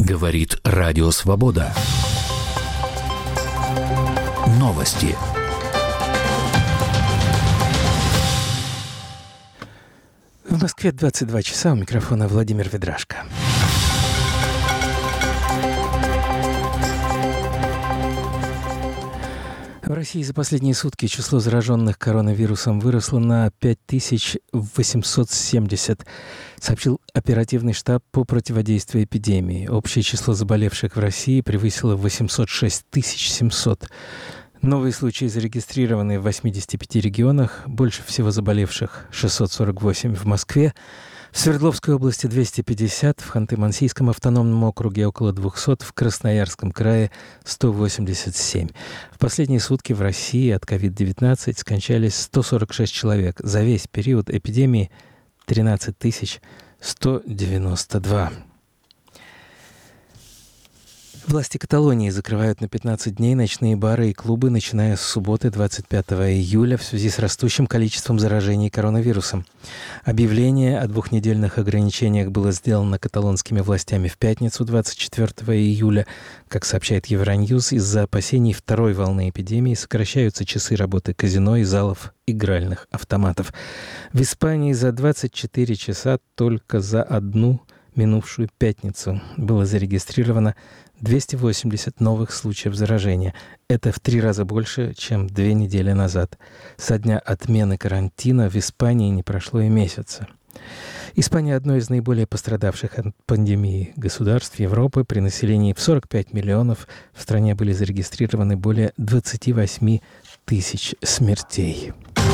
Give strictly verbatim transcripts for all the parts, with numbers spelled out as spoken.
Говорит Радио Свобода. Новости. В Москве двадцать два часа. У микрофона Владимир Ведрашко. В России за последние сутки число зараженных коронавирусом выросло на пять тысяч восемьсот семьдесят, сообщил оперативный штаб по противодействию эпидемии. Общее число заболевших в России превысило восемьсот шесть тысяч семьсот. Новые случаи зарегистрированы в восьмидесяти пяти регионах. Больше всего заболевших шестьсот сорок восемь в Москве. В Свердловской области двести пятьдесят, в Ханты-Мансийском автономном округе около двухсот, в Красноярском крае сто восемьдесят семь. В последние сутки в России от ковид девятнадцать скончались сто сорок шесть человек. За весь период эпидемии тринадцать тысяч сто девяносто два. Власти Каталонии закрывают на пятнадцать дней ночные бары и клубы, начиная с субботы двадцать пятого июля в связи с растущим количеством заражений коронавирусом. Объявление о двухнедельных ограничениях было сделано каталонскими властями в пятницу двадцать четвертого июля. Как сообщает Евроньюз, из-за опасений второй волны эпидемии сокращаются часы работы казино и залов игральных автоматов. В Испании за двадцать четыре часа только за одну минувшую пятницу было зарегистрировано двести восемьдесят новых случаев заражения. Это в три раза больше, чем две недели назад. Со дня отмены карантина в Испании не прошло и месяца. Испания – одно из наиболее пострадавших от пандемии государств Европы. При населении в сорок пять миллионов в стране были зарегистрированы более двадцать восемь тысяч смертей.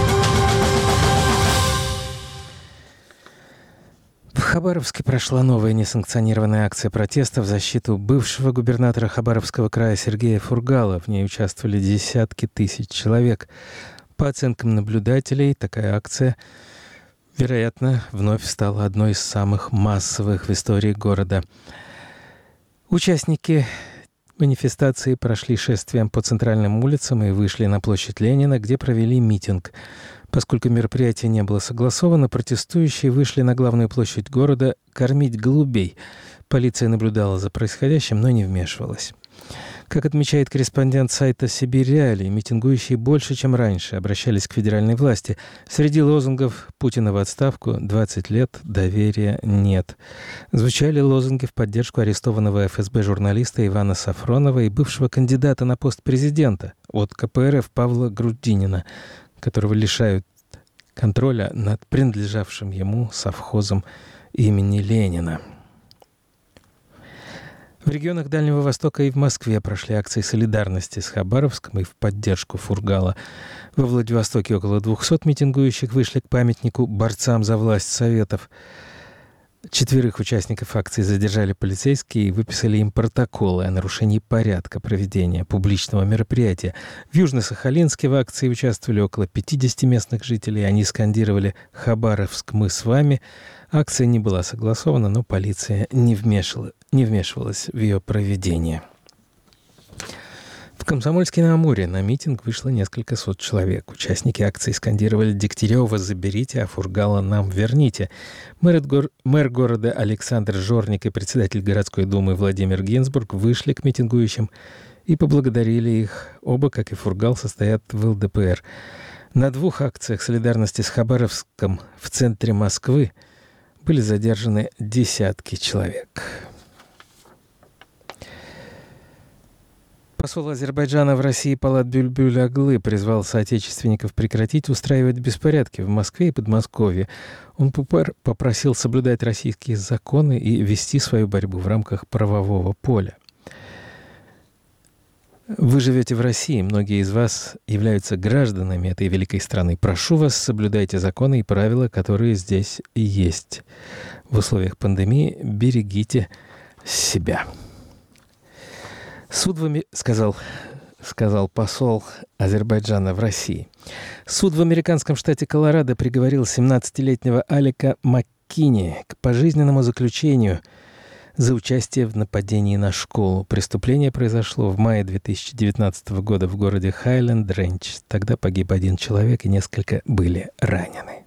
В Хабаровске прошла новая несанкционированная акция протеста в защиту бывшего губернатора Хабаровского края Сергея Фургала. В ней участвовали десятки тысяч человек. По оценкам наблюдателей, такая акция, вероятно, вновь стала одной из самых массовых в истории города. Участники манифестации прошли шествием по центральным улицам и вышли на площадь Ленина, где провели митинг. Поскольку мероприятие не было согласовано, протестующие вышли на главную площадь города кормить голубей. Полиция наблюдала за происходящим, но не вмешивалась. Как отмечает корреспондент сайта «Сибирь Реалии», митингующие больше, чем раньше, обращались к федеральной власти. Среди лозунгов «Путина в отставку», «двадцать лет», «Доверия нет». Звучали лозунги в поддержку арестованного эф эс бэ журналиста Ивана Сафронова и бывшего кандидата на пост президента от ка пэ эр эф Павла Грудинина, которого лишают контроля над принадлежавшим ему совхозом имени Ленина. В регионах Дальнего Востока и в Москве прошли акции солидарности с Хабаровском и в поддержку Фургала. Во Владивостоке около двухсот митингующих вышли к памятнику борцам за власть Советов. Четверых участников акции задержали полицейские и выписали им протоколы о нарушении порядка проведения публичного мероприятия. В Южно-Сахалинске в акции участвовали около пятидесяти местных жителей. Они скандировали «Хабаровск, мы с вами». Акция не была согласована, но полиция не вмешивалась, не вмешивалась в ее проведение. В Комсомольске-на-Амуре на митинг вышло несколько сот человек. Участники акции скандировали «Дегтярева заберите, а Фургала нам верните». Мэр, гор... Мэр города Александр Жорник и председатель городской думы Владимир Гинзбург вышли к митингующим и поблагодарили их. Оба, как и Фургал, состоят в эл дэ пэ эр. На двух акциях солидарности с Хабаровском в центре Москвы были задержаны десятки человек. Посол Азербайджана в России Полат Бюльбюль-Аглы призвал соотечественников прекратить устраивать беспорядки в Москве и Подмосковье. Он попросил соблюдать российские законы и вести свою борьбу в рамках правового поля. Вы живете в России, многие из вас являются гражданами этой великой страны. Прошу вас, соблюдайте законы и правила, которые здесь есть. В условиях пандемии берегите себя. Суд в Ами... сказал, сказал посол Азербайджана в России. Суд в американском штате Колорадо приговорил семнадцатилетнего Алика Маккини к пожизненному заключению за участие в нападении на школу. Преступление произошло в мае две тысячи девятнадцатого года в городе Хайленд-Рэнч. Тогда погиб один человек и несколько были ранены.